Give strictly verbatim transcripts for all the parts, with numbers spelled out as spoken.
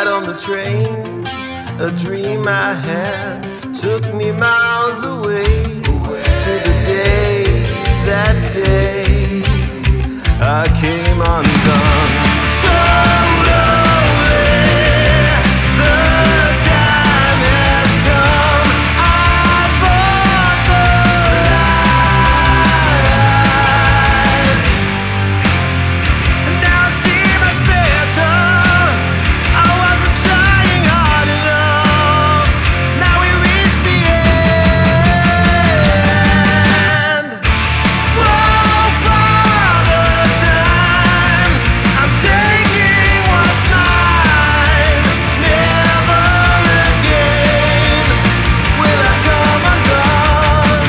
ride on the train, a dream I had took me miles away, away. To the day, that day I came undone. So lonely, the time has come. I bought the lies, and now I see much better. I wasn't trying hard enough. Now we reach the end. Whoa, Father Time, I'm taking what's mine. Never again will I come undone.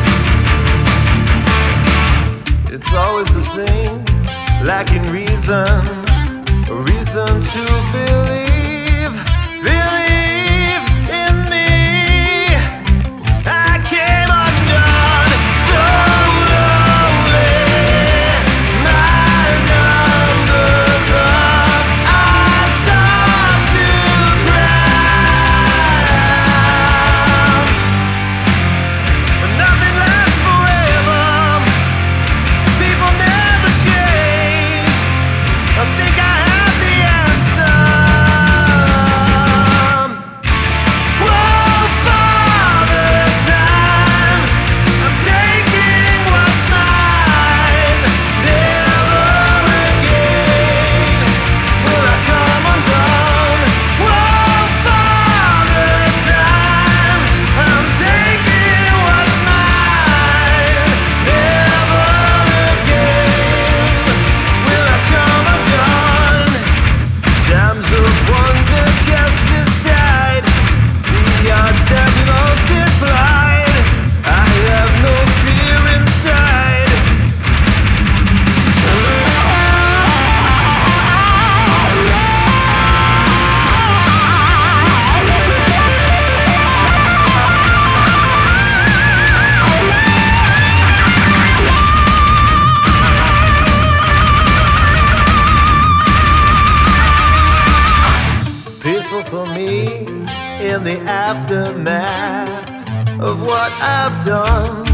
It's always the same, lacking reason, a reason to believe, believe in me. I came undone, so lonely. My number's up, I start to drown. But nothing lasts forever. People never change. I think I have the answer. Whoa, Father Time, I'm taking what's mine. Never again will I come undone. Whoa, Father Time, I'm taking what's mine. Never again will I come undone. Times of wonder cast aside, the odds have multiplied. I have no fear inside. Peaceful for me in the aftermath of what I've done.